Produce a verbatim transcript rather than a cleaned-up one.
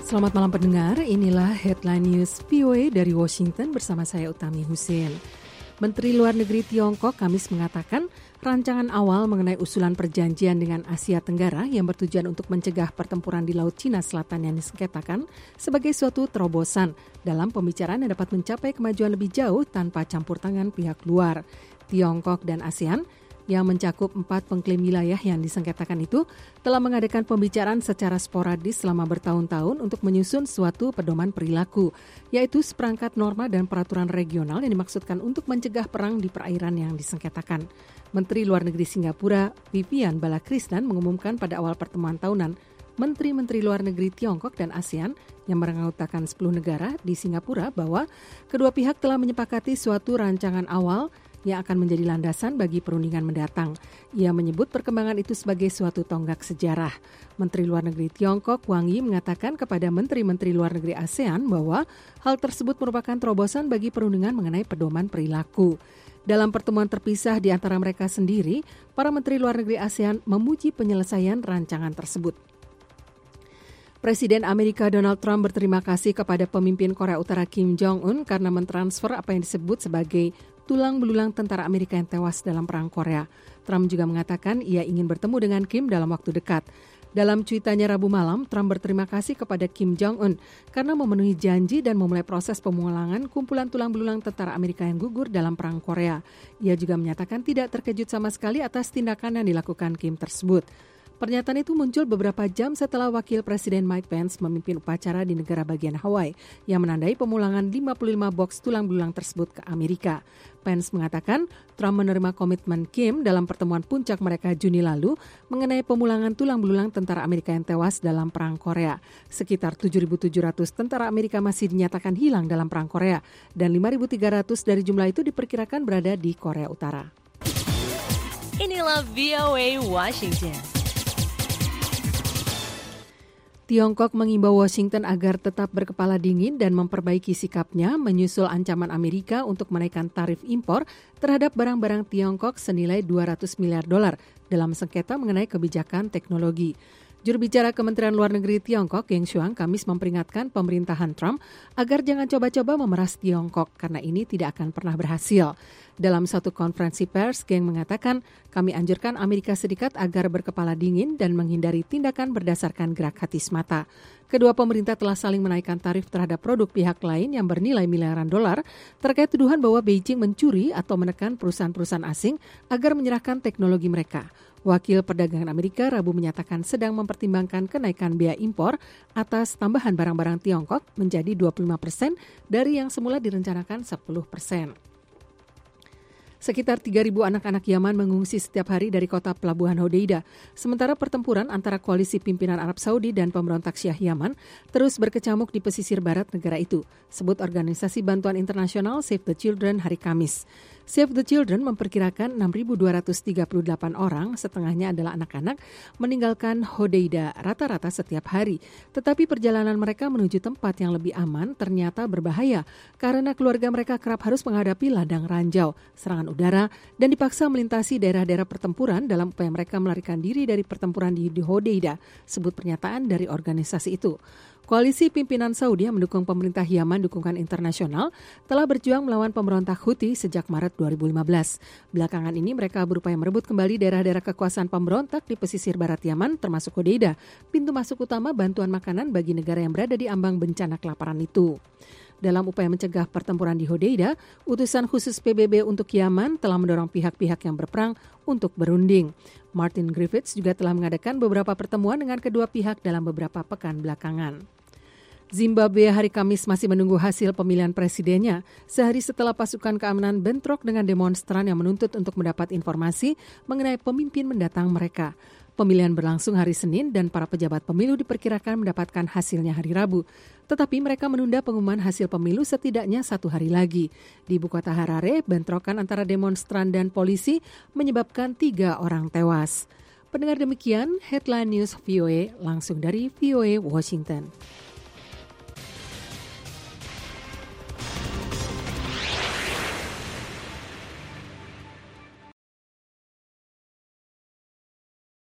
Selamat malam pendengar, inilah Headline News V O A dari Washington bersama saya Utami Husin. Menteri Luar Negeri Tiongkok Kamis mengatakan rancangan awal mengenai usulan perjanjian dengan Asia Tenggara yang bertujuan untuk mencegah pertempuran di Laut Cina Selatan yang disengketakan sebagai suatu terobosan dalam pembicaraan yang dapat mencapai kemajuan lebih jauh tanpa campur tangan pihak luar. Tiongkok dan ASEAN yang mencakup empat pengklaim wilayah yang disengketakan itu telah mengadakan pembicaraan secara sporadis selama bertahun-tahun untuk menyusun suatu pedoman perilaku, yaitu seperangkat norma dan peraturan regional yang dimaksudkan untuk mencegah perang di perairan yang disengketakan. Menteri Luar Negeri Singapura, Vivian Balakrishnan, mengumumkan pada awal pertemuan tahunan Menteri-Menteri Luar Negeri Tiongkok dan ASEAN yang beranggotakan sepuluh negara di Singapura bahwa kedua pihak telah menyepakati suatu rancangan awal yang akan menjadi landasan bagi perundingan mendatang. Ia menyebut perkembangan itu sebagai suatu tonggak sejarah. Menteri Luar Negeri Tiongkok Wang Yi mengatakan kepada Menteri-Menteri Luar Negeri ASEAN bahwa hal tersebut merupakan terobosan bagi perundingan mengenai pedoman perilaku. Dalam pertemuan terpisah di antara mereka sendiri, para Menteri Luar Negeri ASEAN memuji penyelesaian rancangan tersebut. Presiden Amerika Donald Trump berterima kasih kepada pemimpin Korea Utara Kim Jong-un karena mentransfer apa yang disebut sebagai tulang belulang tentara Amerika yang tewas dalam perang Korea. Trump juga mengatakan ia ingin bertemu dengan Kim dalam waktu dekat. Dalam cuitannya Rabu malam, Trump berterima kasih kepada Kim Jong-un karena memenuhi janji dan memulai proses pemulangan kumpulan tulang belulang tentara Amerika yang gugur dalam perang Korea. Ia juga menyatakan tidak terkejut sama sekali atas tindakan yang dilakukan Kim tersebut. Pernyataan itu muncul beberapa jam setelah Wakil Presiden Mike Pence memimpin upacara di negara bagian Hawaii yang menandai pemulangan lima puluh lima boks tulang belulang tersebut ke Amerika. Pence mengatakan Trump menerima komitmen Kim dalam pertemuan puncak mereka Juni lalu mengenai pemulangan tulang belulang tentara Amerika yang tewas dalam perang Korea. Sekitar tujuh ribu tujuh ratus tentara Amerika masih dinyatakan hilang dalam perang Korea dan lima ribu tiga ratus dari jumlah itu diperkirakan berada di Korea Utara. Inilah V O A Washington. Tiongkok mengimbau Washington agar tetap berkepala dingin dan memperbaiki sikapnya menyusul ancaman Amerika untuk menaikkan tarif impor terhadap barang-barang Tiongkok senilai dua ratus miliar dolar dalam sengketa mengenai kebijakan teknologi. Juru bicara Kementerian Luar Negeri Tiongkok, Geng Shuang, Kamis memperingatkan pemerintahan Trump agar jangan coba-coba memeras Tiongkok karena ini tidak akan pernah berhasil. Dalam satu konferensi pers, Geng mengatakan, kami anjurkan Amerika Serikat agar berkepala dingin dan menghindari tindakan berdasarkan gerak hati semata. Kedua pemerintah telah saling menaikkan tarif terhadap produk pihak lain yang bernilai miliaran dolar terkait tuduhan bahwa Beijing mencuri atau menekan perusahaan-perusahaan asing agar menyerahkan teknologi mereka. Wakil Perdagangan Amerika Rabu menyatakan sedang mempertimbangkan kenaikan biaya impor atas tambahan barang-barang Tiongkok menjadi dua puluh lima persen dari yang semula direncanakan sepuluh persen. Sekitar tiga ribu anak-anak Yaman mengungsi setiap hari dari kota pelabuhan Hodeida. Sementara pertempuran antara koalisi pimpinan Arab Saudi dan pemberontak Syiah Yaman terus berkecamuk di pesisir barat negara itu, sebut Organisasi Bantuan Internasional Save the Children hari Kamis. Save the Children memperkirakan enam ribu dua ratus tiga puluh delapan orang, setengahnya adalah anak-anak, meninggalkan Hodeida rata-rata setiap hari. Tetapi perjalanan mereka menuju tempat yang lebih aman ternyata berbahaya karena keluarga mereka kerap harus menghadapi ladang ranjau, serangan udara, dan dipaksa melintasi daerah-daerah pertempuran dalam upaya mereka melarikan diri dari pertempuran di Hodeida, sebut pernyataan dari organisasi itu. Koalisi pimpinan Saudi yang mendukung pemerintah Yaman dukungan internasional telah berjuang melawan pemberontak Houthi sejak Maret dua ribu lima belas. Belakangan ini mereka berupaya merebut kembali daerah-daerah kekuasaan pemberontak di pesisir barat Yaman termasuk Hodeida, pintu masuk utama bantuan makanan bagi negara yang berada di ambang bencana kelaparan itu. Dalam upaya mencegah pertempuran di Hodeida, utusan khusus P B B untuk Yaman telah mendorong pihak-pihak yang berperang untuk berunding. Martin Griffiths juga telah mengadakan beberapa pertemuan dengan kedua pihak dalam beberapa pekan belakangan. Zimbabwe hari Kamis masih menunggu hasil pemilihan presidennya, sehari setelah pasukan keamanan bentrok dengan demonstran yang menuntut untuk mendapat informasi mengenai pemimpin mendatang mereka. Pemilihan berlangsung hari Senin dan para pejabat pemilu diperkirakan mendapatkan hasilnya hari Rabu. Tetapi mereka menunda pengumuman hasil pemilu setidaknya satu hari lagi. Di ibu kota Harare, bentrokan antara demonstran dan polisi menyebabkan tiga orang tewas. Pendengar demikian, Headline News V O A langsung dari V O A Washington.